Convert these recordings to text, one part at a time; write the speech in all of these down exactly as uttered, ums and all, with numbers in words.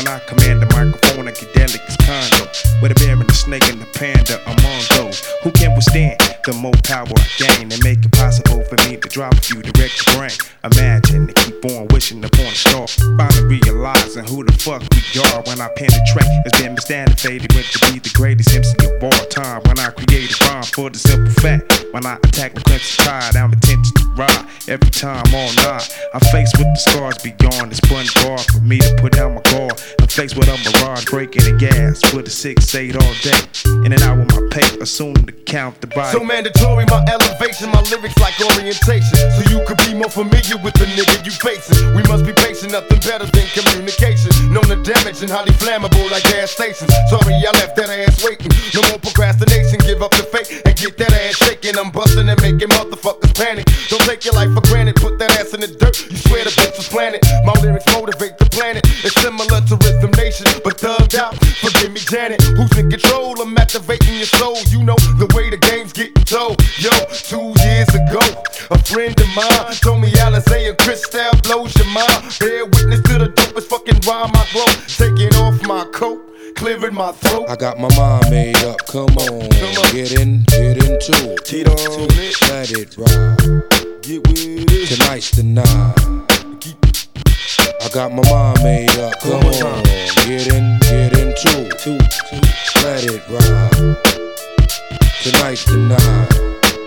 I command the microphone, I get delicate condo. With a bear and the snake and the panda among those who can withstand the more power I gain and make it possible for me to drop a few direct the brain. Imagine and keep on wishing upon a star. Finally realizing who the fuck we are when I penetrate. It's been misunderstood faded with to be the greatest M C of all time. When I create a rhyme for the simple fact, when I attack the crimson tide, I'm intention to ride every time all night. I'm faced with the scars beyond this bun bar for me to put down my guard. I'm faced with a mirage breaking the gas with a six eight all day. In and out with my pay, assume to count the body. So mandatory, my elevation, my lyrics like orientation. So you could be more familiar with the nigga you facing. We must be patient, nothing better than communication. Known the damage and highly flammable like gas stations. Sorry, I left that ass waiting. No more procrastination, give up the fake and get that ass shaking. I'm busting and making motherfuckers panic. Don't take your life for granted, put that ass in the dirt. You swear the bitch was planted. My lyrics motivate the planet. It's similar to Rhythm Nation, but thugged out. Forgive me, Janet. Who's in control? I'm activating your soul. You know the way the game's getting told. Yo, two years ago, a friend of mine told me Alizé and Cristal blows your mind. Bear witness to the dopest fucking rhyme I grow. Taking off my coat, clearing my throat. I got my mind made up, come on, come on. Get in, get into it. Tito, let it ride. Get with it. Tonight's the night. I got my mind made up, come on. Get in, get into it. Let it ride. Tonight's the night.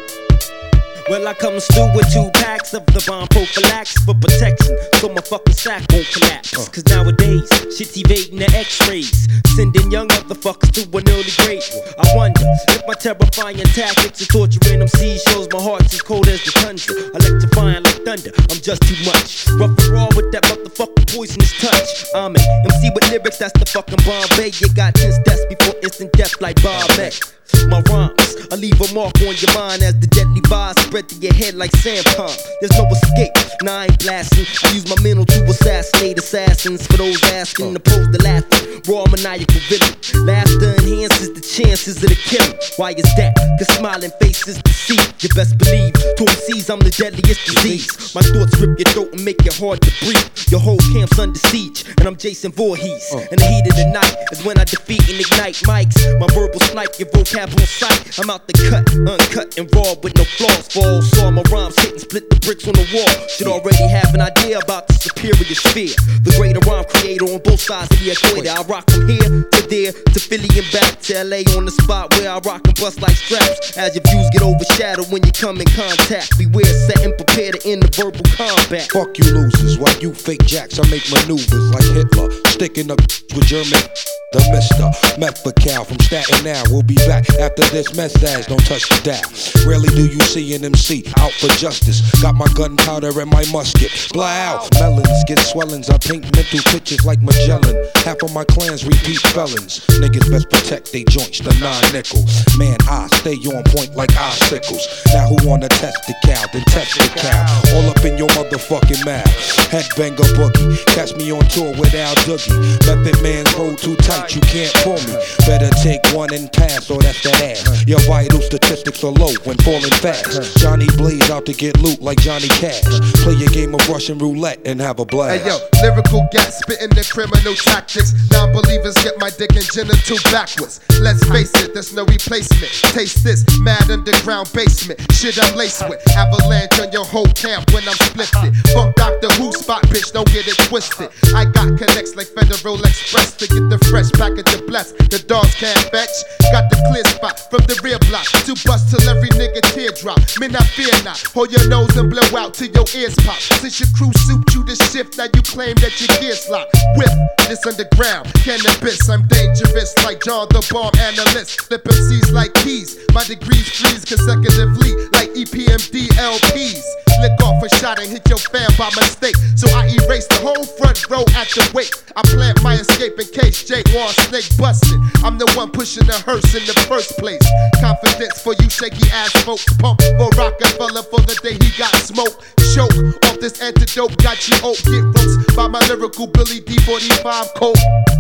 Well, I come through with two packs of the bomb prophylaxis for protection, so my fucking sack won't collapse. Uh. Cause nowadays, shit's evading the x-rays, sending young motherfuckers to an early grave. I wonder if my terrifying tactics of torturing them seas shows my heart's as cold as the tundra. Electrifying like thunder, I'm just too much. Rough and raw with that motherfucking poisonous touch. I'm an M C with lyrics, that's the fucking Bombay. You got tense deaths before instant death like Bob May. My rhymes, I leave a mark on your mind as the deadly vibes spread to your head like sandpalm. There's no escape, nah, I ain't blasting. I use my mental to assassinate assassins. For those asking, opposed to laughing, raw maniacal villain. Laughter enhances the chances of the killing. Why is that? Cause smiling faces deceive. You best believe, to M Cs I'm the deadliest disease. My thoughts rip your throat and make it hard to breathe. Your whole camp's under siege, and I'm Jason Voorhees. In the heat of the night is when I defeat and ignite mics. My verbal snipe, your vocab on sight. I'm out the cut, uncut and raw with no flaws. Fall, saw my rhymes hit and split the bricks on the wall. Should already have an idea about the superior sphere. The greater rhyme creator on both sides of the equator. I rock from here to there, to Philly and back to L A on the spot where I rock and bust like straps. As your views get overshadowed when you come in contact. Beware, set and prepare to end the verbal combat. Fuck you losers, while you fake jacks, I make maneuvers like Hitler. Sticking up with German. The Mister Methacal from Staten Island. We'll be back after this message. Don't touch the dial. Rarely do you see an M C out for justice. Got my gunpowder and my musket. Blow out. Melons get swellings. I paint mental pictures like Magellan. Half of my clans repeat felons. Niggas best protect they joints, the non-nickel. Man, I stay on point like icicles. Now who wanna test the cow? Then test the cow. All up in your motherfucking mouth. Headbanger boogie. Catch me on tour with Al Doogie. Method man's roll too tight. You can't pull me. Better take one and pass, or that's that ass. Your vital statistics are low when falling fast. Johnny Blaze out to get loot like Johnny Cash. Play a game of Russian roulette and have a blast. Hey yo, lyrical gas spitting the criminal tactics. Non-believers get my dick and genital backwards. Let's face it, there's no replacement. Taste this, mad underground basement. Shit I'm laced with. Avalanche on your whole camp when I'm splifted. Funk Doctor Who spot, bitch, don't get it twisted. I got connects like Federal Express to get the fresh package of bless. The dogs can't fetch. Got the clear spot from the rear block to bust till every nigga teardrop. Men, I fear not. Hold your nose and blow out till your ears pop. Since your crew suit you to shift, now you claim that your gears locked. Whip this underground cannabis. I'm dangerous like John the Bomb Analyst. Flip M Cs like keys. My degrees freeze consecutively like E P M D L Ps. Lick off a shot and hit your fam by mistake. So I erase the whole front row at the wake. I plant my escape in case Jake wants snake busted. I'm the one pushing the hearse in the first place. Confidence for you shaky ass folks. Pump for Rockefeller for the day he got smoked. Choke off this antidote, got you oak. Get roast by my lyrical Billy D forty-five coat.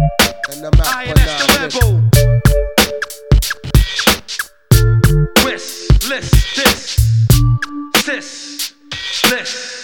And I'm out for now. Twist, list, this, sis, list.